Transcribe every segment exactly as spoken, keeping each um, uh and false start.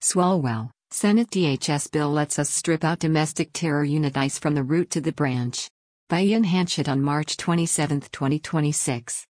Swalwell, Senate D H S bill lets us strip out domestic terror unit ICE from the root to the branch. By Ian Hanchett on March twenty-seventh, twenty twenty-six.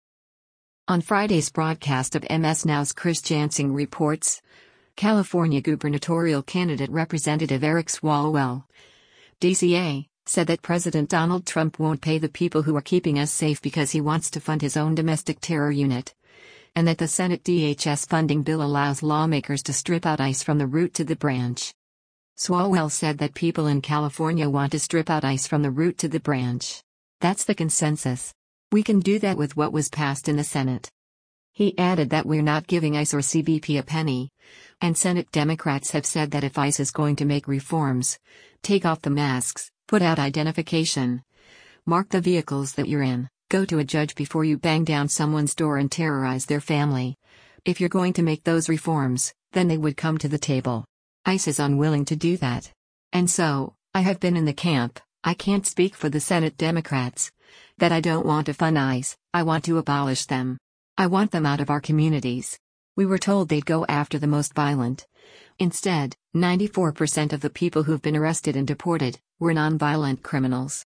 On Friday's broadcast of M S Now's Chris Jansing reports, California gubernatorial candidate Representative Eric Swalwell, D C A, said that President Donald Trump won't pay the people who are keeping us safe because he wants to fund his own domestic terror unit, and that the Senate D H S funding bill allows lawmakers to strip out ICE from the root to the branch. Swalwell said that people in California want to strip out ICE from the root to the branch. That's the consensus. We can do that with what was passed in the Senate. He added that we're not giving ICE or C B P a penny, and Senate Democrats have said that if ICE is going to make reforms, take off the masks, put out identification, mark the vehicles that you're in, go to a judge before you bang down someone's door and terrorize their family. If you're going to make those reforms, then they would come to the table. ICE is unwilling to do that. And so, I have been in the camp, I can't speak for the Senate Democrats, that I don't want to fund ICE, I want to abolish them. I want them out of our communities. We were told they'd go after the most violent. Instead, ninety-four percent of the people who've been arrested and deported were nonviolent criminals.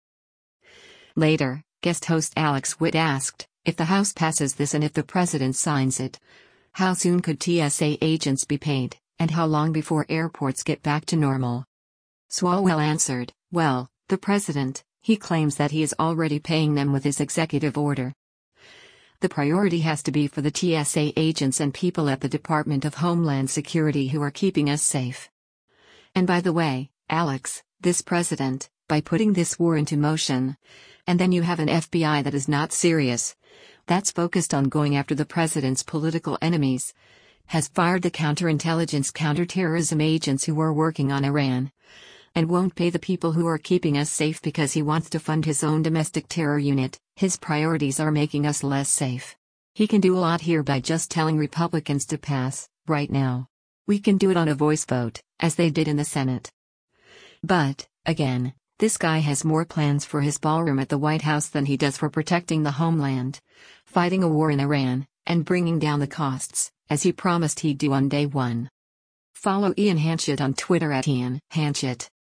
Later, guest host Alex Witt asked, if the House passes this and if the president signs it, how soon could T S A agents be paid, and how long before airports get back to normal? Swalwell answered, well, the president, he claims that he is already paying them with his executive order. The priority has to be for the T S A agents and people at the Department of Homeland Security who are keeping us safe. And by the way, Alex, this president, by putting this war into motion, and then you have an F B I that is not serious, that's focused on going after the president's political enemies, has fired the counterintelligence counterterrorism agents who were working on Iran, and won't pay the people who are keeping us safe because he wants to fund his own domestic terror unit. His priorities are making us less safe. He can do a lot here by just telling Republicans to pass, right now. We can do it on a voice vote, as they did in the Senate. But, again, this guy has more plans for his ballroom at the White House than he does for protecting the homeland, fighting a war in Iran, and bringing down the costs, as he promised he'd do on day one. Follow Ian Hanchett on Twitter at Ian Hanchett.